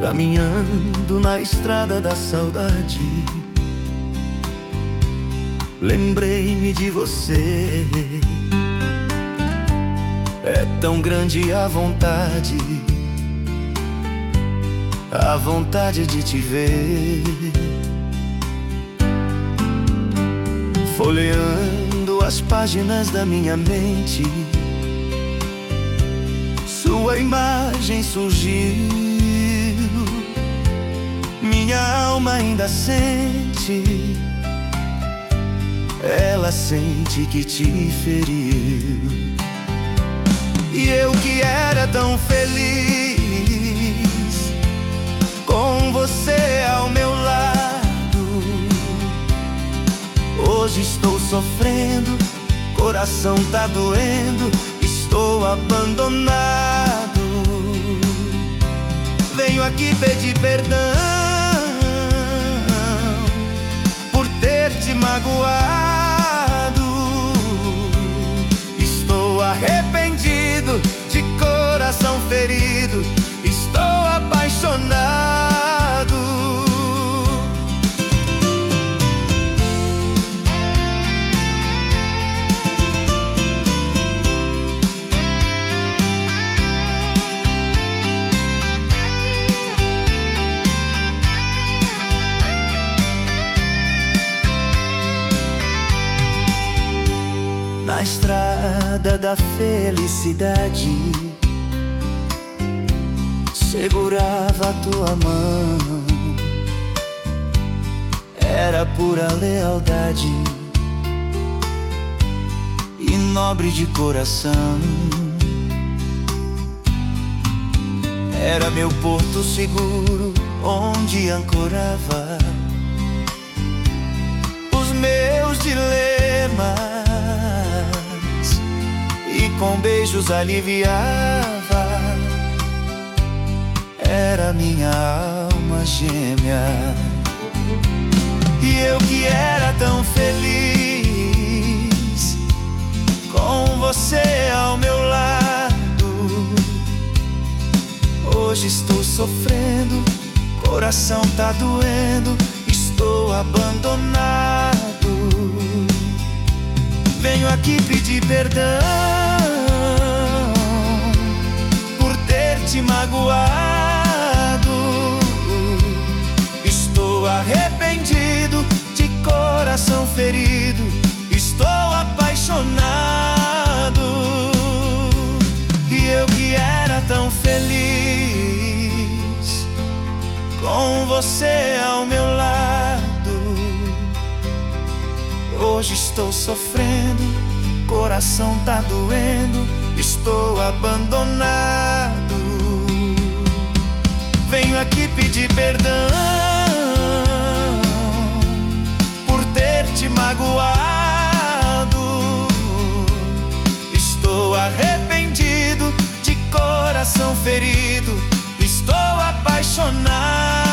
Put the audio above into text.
Caminhando na estrada da saudade, lembrei-me de você. É tão grande a vontade de te ver. Folheando as páginas da minha mente, sua imagem surgiu. Minha alma ainda sente, ela sente que te feriu. E eu que era tão feliz, com você ao meu lado, hoje estou sofrendo, coração tá doendo, estou abandonado. Venho aqui pedir perdão por ter te magoado. Estou arrependido, de coração ferido, estou apaixonado. Na estrada da felicidade, segurava a tua mão. Era pura lealdade e nobre de coração. Era meu porto seguro, onde ancorava os meus dilemas, e com beijos aliviava. Era minha alma gêmea. E eu que era tão feliz, com você ao meu lado, hoje estou sofrendo, coração tá doendo, estou abandonado. Venho aqui pedir perdão por ter te magoado. Estou arrependido, de coração ferido, estou apaixonado. E eu que era tão feliz, com você ao meu lado, hoje estou sofrendo, coração tá doendo, estou abandonado. Venho aqui pedir perdão por ter te magoado. Estou arrependido, de coração ferido, estou apaixonado.